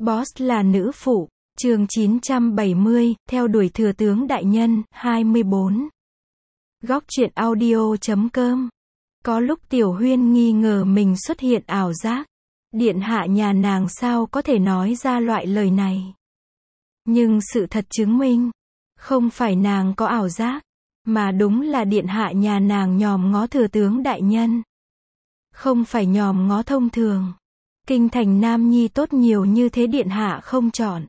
Boss là nữ phụ, chương 970, theo đuổi thừa tướng đại nhân, 24. Góc truyện audio.com. Có lúc Tiểu Huyên nghi ngờ mình xuất hiện ảo giác. Điện hạ nhà nàng sao có thể nói ra loại lời này. Nhưng sự thật chứng minh, không phải nàng có ảo giác, mà đúng là điện hạ nhà nàng nhòm ngó thừa tướng đại nhân. Không phải nhòm ngó thông thường. Kinh thành nam nhi tốt nhiều như thế điện hạ không chọn.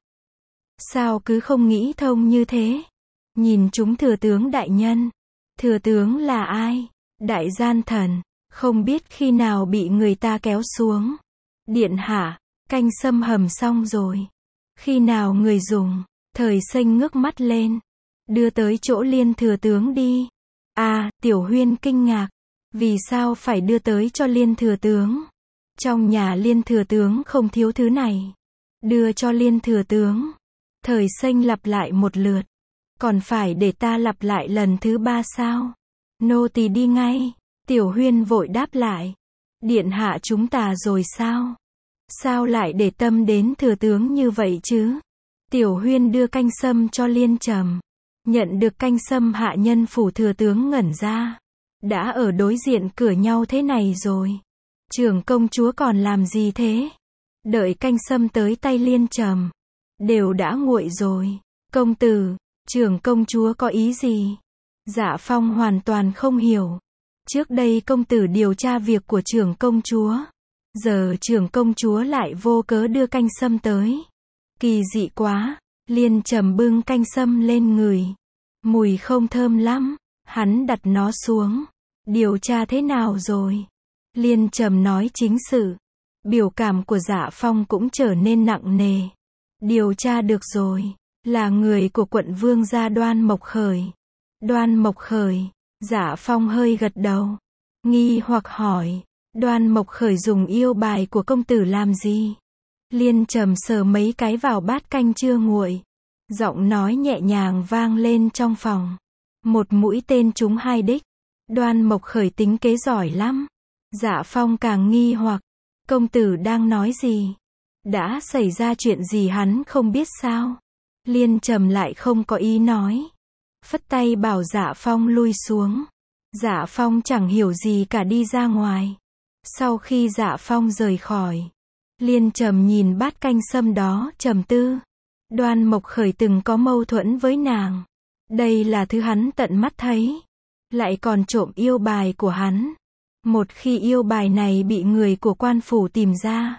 Sao cứ không nghĩ thông như thế? Nhìn chúng thừa tướng đại nhân. Thừa tướng là ai? Đại gian thần, không biết khi nào bị người ta kéo xuống. Điện hạ, canh sâm hầm xong rồi. Khi nào người dùng? Thời Xanh ngước mắt lên. Đưa tới chỗ Liên thừa tướng đi. Tiểu Huyên kinh ngạc. Vì sao phải đưa tới cho Liên thừa tướng? Trong nhà Liên thừa tướng không thiếu thứ này. Đưa cho Liên thừa tướng. Thời Xanh lặp lại một lượt. Còn phải để ta lặp lại lần thứ 3 sao? Nô tỳ đi ngay. Tiểu Huyên vội đáp lại. Điện hạ chúng ta rồi sao? Sao lại để tâm đến thừa tướng như vậy chứ? Tiểu Huyên đưa canh sâm cho Liên Trầm. Nhận được canh sâm hạ nhân phủ thừa tướng ngẩn ra. Đã ở đối diện cửa nhau thế này rồi. Trưởng công chúa còn làm gì thế? Đợi canh sâm tới tay Liên Trầm. Đều đã nguội rồi. Công tử, trưởng công chúa có ý gì? Dạ Phong hoàn toàn không hiểu. Trước đây công tử điều tra việc của trưởng công chúa. Giờ trưởng công chúa lại vô cớ đưa canh sâm tới. Kỳ dị quá. Liên Trầm bưng canh sâm lên người. Mùi không thơm lắm. Hắn đặt nó xuống. Điều tra thế nào rồi? Liên Trầm nói chính sự. Biểu cảm của Dạ Phong cũng trở nên nặng nề. Điều tra được rồi. Là người của quận vương gia Đoan Mộc Khởi. Đoan Mộc Khởi. Dạ Phong hơi gật đầu. Nghi hoặc hỏi. Đoan Mộc Khởi dùng yêu bài của công tử làm gì? Liên Trầm sờ mấy cái vào bát canh chưa nguội. Giọng nói nhẹ nhàng vang lên trong phòng. Một mũi tên trúng 2 đích. Đoan Mộc Khởi tính kế giỏi lắm. Dạ Phong càng nghi hoặc. Công tử đang nói gì? Đã xảy ra chuyện gì hắn không biết sao? Liên Trầm lại không có ý nói. Phất tay bảo Dạ Phong lui xuống. Dạ Phong chẳng hiểu gì cả đi ra ngoài. Sau khi Dạ Phong rời khỏi, Liên Trầm nhìn bát canh sâm đó, trầm tư. Đoan Mộc Khởi từng có mâu thuẫn với nàng. Đây là thứ hắn tận mắt thấy. Lại còn trộm yêu bài của hắn. Một khi yêu bài này bị người của quan phủ tìm ra,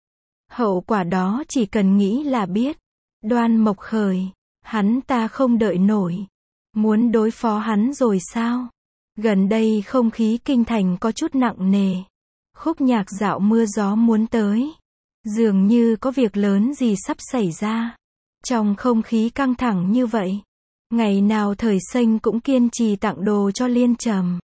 hậu quả đó chỉ cần nghĩ là biết. Đoan Mộc Khởi, hắn ta không đợi nổi. Muốn đối phó hắn rồi sao? Gần đây không khí kinh thành có chút nặng nề. Khúc nhạc dạo mưa gió muốn tới. Dường như có việc lớn gì sắp xảy ra. Trong không khí căng thẳng như vậy, ngày nào Thời Xanh cũng kiên trì tặng đồ cho Liên Trầm.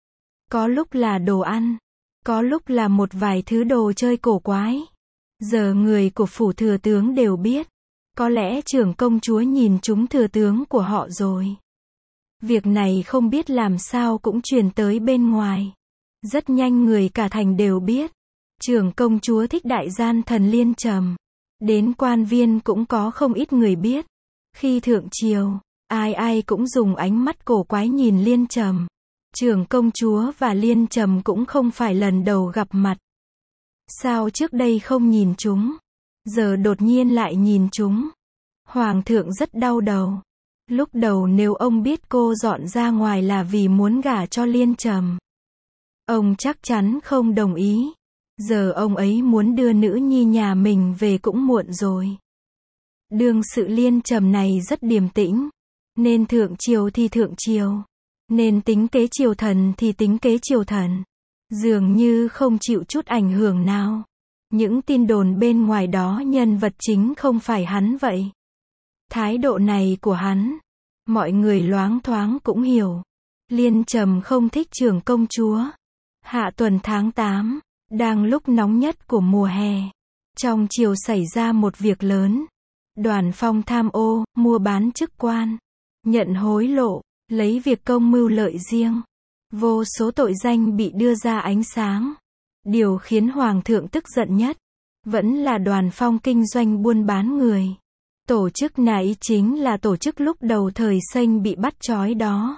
Có lúc là đồ ăn, có lúc là một vài thứ đồ chơi cổ quái. Giờ người của phủ thừa tướng đều biết. Có lẽ trưởng công chúa nhìn trúng thừa tướng của họ rồi. Việc này không biết làm sao cũng truyền tới bên ngoài. Rất nhanh người cả thành đều biết. Trưởng công chúa thích đại gian thần Liên Trầm. Đến quan viên cũng có không ít người biết. Khi thượng triều, ai ai cũng dùng ánh mắt cổ quái nhìn Liên Trầm. Trưởng công chúa và Liên Trầm cũng không phải lần đầu gặp mặt. Sao trước đây không nhìn chúng? Giờ đột nhiên lại nhìn chúng. Hoàng thượng rất đau đầu. Lúc đầu nếu ông biết cô dọn ra ngoài là vì muốn gả cho Liên Trầm, ông chắc chắn không đồng ý. Giờ ông ấy muốn đưa nữ nhi nhà mình về cũng muộn rồi. Đương sự Liên Trầm này rất điềm tĩnh. Nên thượng triều thì thượng triều. Nên tính kế triều thần thì tính kế triều thần. Dường như không chịu chút ảnh hưởng nào. Những tin đồn bên ngoài đó nhân vật chính không phải hắn vậy. Thái độ này của hắn, mọi người loáng thoáng cũng hiểu. Liên Trầm không thích trưởng công chúa. Hạ tuần tháng 8, đang lúc nóng nhất của mùa hè. Trong triều xảy ra một việc lớn. Đoàn Phong tham ô, mua bán chức quan, nhận hối lộ, lấy việc công mưu lợi riêng. Vô số tội danh bị đưa ra ánh sáng. Điều khiến Hoàng thượng tức giận nhất Vẫn là Đoàn Phong kinh doanh buôn bán người. Tổ chức này chính là tổ chức lúc đầu thời Xanh bị bắt trói đó.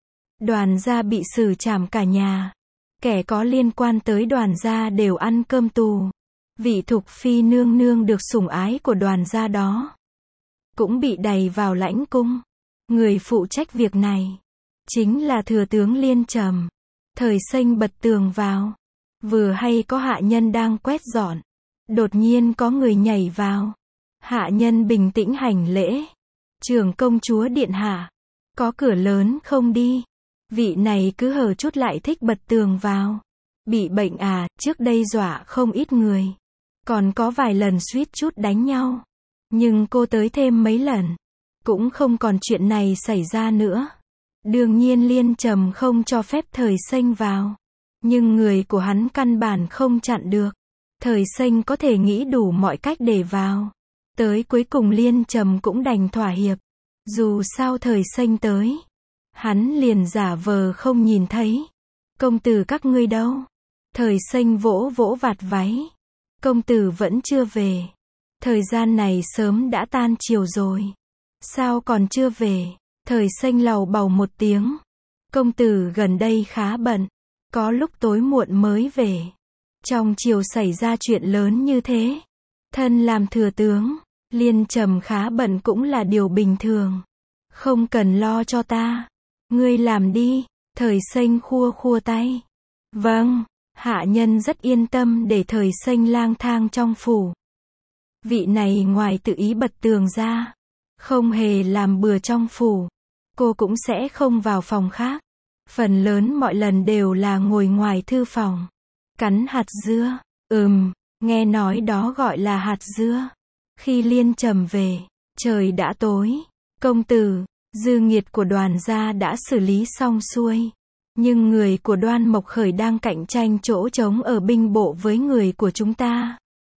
Đoàn gia bị xử trảm cả nhà. Kẻ có liên quan tới Đoàn gia đều ăn cơm tù. Vị Thục Phi nương nương được sủng ái của Đoàn gia đó cũng bị đày vào lãnh cung. Người phụ trách việc này chính là thừa tướng Liên Trầm. Thời Xanh bật tường vào. Vừa hay có hạ nhân đang quét dọn. Đột nhiên có người nhảy vào. Hạ nhân bình tĩnh hành lễ. Trưởng công chúa điện hạ. Có cửa lớn không đi. Vị này cứ hở chút lại thích bật tường vào. Bị bệnh à, trước đây dọa không ít người. Còn có vài lần suýt chút đánh nhau. Nhưng cô tới thêm mấy lần. Cũng không còn chuyện này xảy ra nữa. Đương nhiên Liên Trầm không cho phép Thời Xanh vào. Nhưng người của hắn căn bản không chặn được. Thời Xanh có thể nghĩ đủ mọi cách để vào. Tới cuối cùng Liên Trầm cũng đành thỏa hiệp. Dù sao Thời Xanh tới. Hắn liền giả vờ không nhìn thấy. Công tử các ngươi đâu? Thời Xanh vỗ vỗ vạt váy. Công tử vẫn chưa về. Thời gian này sớm đã tan chiều rồi. Sao còn chưa về? Thời Xanh lầu bầu một tiếng. Công tử gần đây khá bận. Có lúc tối muộn mới về. Trong chiều xảy ra chuyện lớn như thế. Thân làm thừa tướng. Liên Trầm khá bận cũng là điều bình thường. Không cần lo cho ta. Ngươi làm đi. Thời Xanh khua khua tay. Vâng. Hạ nhân rất yên tâm để Thời Xanh lang thang trong phủ. Vị này ngoài tự ý bật tường ra, không hề làm bừa trong phủ. Cô cũng sẽ không vào phòng khác. Phần lớn mọi lần đều là ngồi ngoài thư phòng. Cắn hạt dưa. Nghe nói đó gọi là hạt dưa. Khi Liên Trầm về, trời đã tối. Công tử, dư nghiệt của Đoàn gia đã xử lý xong xuôi. Nhưng người của Đoan Mộc Khởi đang cạnh tranh chỗ trống ở binh bộ với người của chúng ta.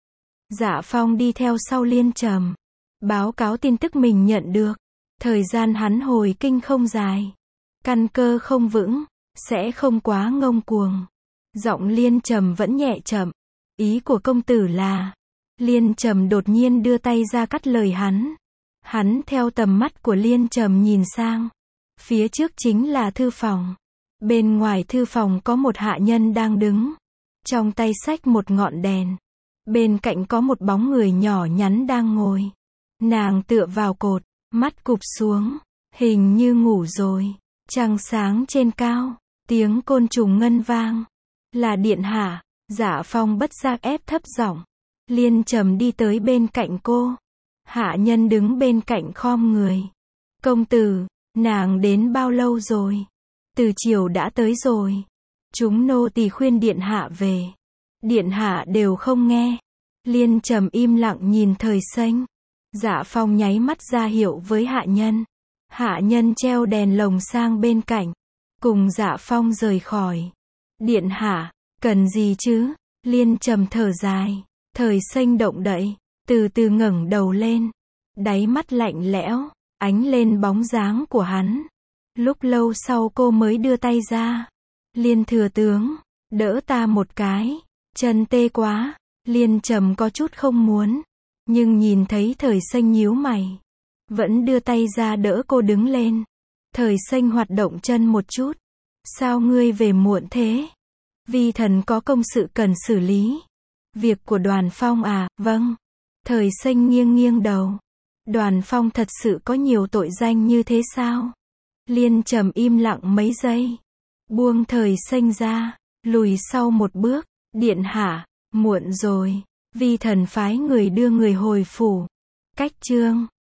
Dạ Phong đi theo sau Liên Trầm. Báo cáo tin tức mình nhận được. Thời gian hắn hồi kinh không dài. Căn cơ không vững. Sẽ không quá ngông cuồng. Giọng Liên Trầm vẫn nhẹ chậm. Ý của công tử là. Liên Trầm đột nhiên đưa tay ra cắt lời hắn. Hắn theo tầm mắt của Liên Trầm nhìn sang. Phía trước chính là thư phòng. Bên ngoài thư phòng có một hạ nhân đang đứng. Trong tay xách một ngọn đèn. Bên cạnh có một bóng người nhỏ nhắn đang ngồi. Nàng tựa vào cột, mắt cụp xuống. Hình như ngủ rồi. Trăng sáng trên cao. Tiếng côn trùng ngân vang. Là điện hạ. Dạ Phong bất giác ép thấp giọng. Liên Trầm đi tới bên cạnh cô. Hạ nhân đứng bên cạnh khom người. Công tử, nàng đến bao lâu rồi? Từ chiều đã tới rồi. Chúng nô tỳ khuyên điện hạ về. Điện hạ đều không nghe. Liên Trầm im lặng nhìn Thời Xanh. Dạ Phong nháy mắt ra hiệu với hạ nhân. Hạ nhân treo đèn lồng sang bên cạnh. Cùng Dạ Phong rời khỏi. Điện hạ, cần gì chứ? Liên Trầm thở dài. Thời Xanh động đậy. Từ từ ngẩng đầu lên. Đáy mắt lạnh lẽo. Ánh lên bóng dáng của hắn. Lúc lâu sau cô mới đưa tay ra. Liên thừa tướng, đỡ ta một cái. Chân tê quá. Liên Trầm có chút không muốn. Nhưng nhìn thấy Thời Xanh nhíu mày. Vẫn đưa tay ra đỡ cô đứng lên. Thời Xanh hoạt động chân một chút. Sao ngươi về muộn thế? Vi thần có công sự cần xử lý. Việc của Đoàn Phong à? Vâng. Thời Xanh nghiêng nghiêng đầu. Đoàn Phong thật sự có nhiều tội danh như thế sao? Liên Trầm im lặng mấy giây. Buông Thời Xanh ra. Lùi sau một bước. Điện hạ, muộn rồi. Vi thần phái người đưa người hồi phủ. Cách chương